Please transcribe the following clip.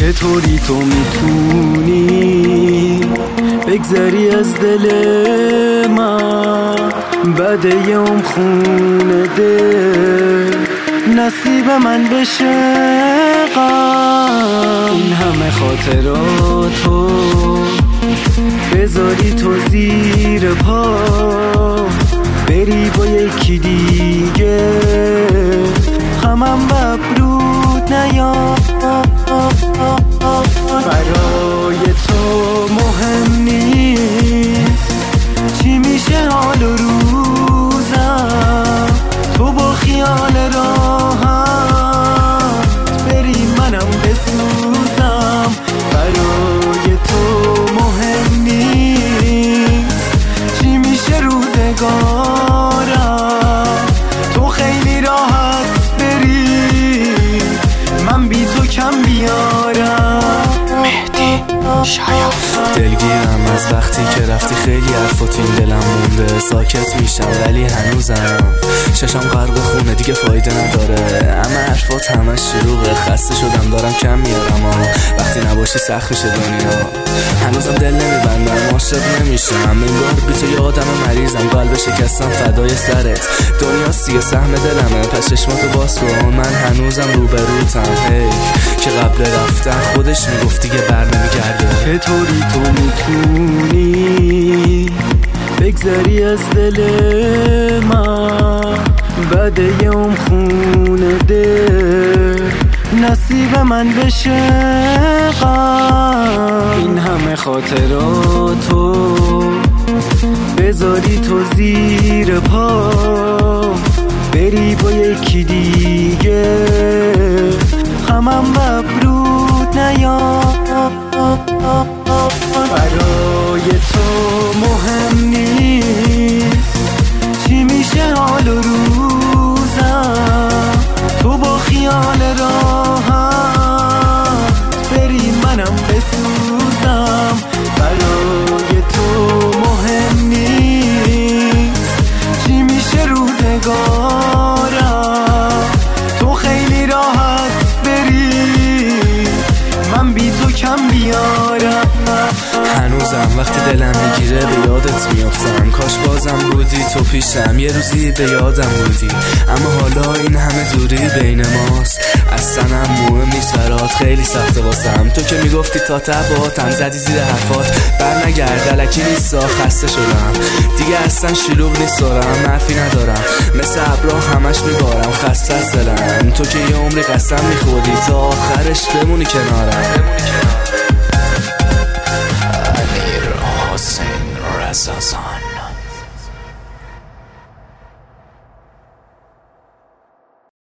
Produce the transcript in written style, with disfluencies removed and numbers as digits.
چطوری تو میتونی بگذری از دل من بعد یوم خونه دل نصیب من بشه غم. این همه خاطراتو بذاری تو زیر پا بری با یکی دیگه خمم ببرود نیاد. برای تو مهم نیست چی میشه حال و روزم، تو با خیال راحت بری منم بسوزم. برای تو مهم نیست چی میشه روزگارم، تو خیلی راحت بری من بی تو کم بیارم. مهدی شاید دلگیرم از وقتی که رفتی، خیلی حرفات این دلم مونده. ساکت میشم ولی هنوزم ششم غرق خونه، دیگه فایده نداره. اما حرفات همش شلوغه، خسته شدم دارم کم میارم. وقتی نباشی سخت میشه دنیا، هنوزم دل نمیبندم، عاشق نمیشم. انگار بی تو یه آدم مریضم، قلب شکستم فدای سرت. دنیا دیگه سهم دلمه، پس چشماتو باز کن، من هنوزم روبروتم. حیف که قبل رفتن خودش میگفت دیگه بر نمیگرده. چطوری تو میتونی بگذری از دل من بعد یوم خونه دل نصیب من بشه غم. این همه خاطراتو بذاری تو زیر پا بری با یکی دیگه خمم ببرود نیاد. برای تو مهم نیست چی میشه حال و روزم، تو با خیال راحت بری منم بسوزم. برای تو مهم نیست چی میشه روزگارم، تو خیلی راحت بری من بی تو کم بیارم. هنوزم وقتی دلم میگیره به یادت میافتم، کاش بازم بودی تو پیشم، یه روزی به یادم بودی. اما حالا این همه دوری بین ماست، اصلا هم مهم نیست برات، خیلی سخته واسم. تو که میگفتی تا تباتم زدی زیر حرفات، بر نگرد الکی نیستا، خسته شدم دیگه اصلا شلوغ نیست دارم، حرفی ندارم مثل ابرا همش میبارم، خسته از دلم. تو که یه عمری قسم میخوردی تا آخرش بمونی کنارم.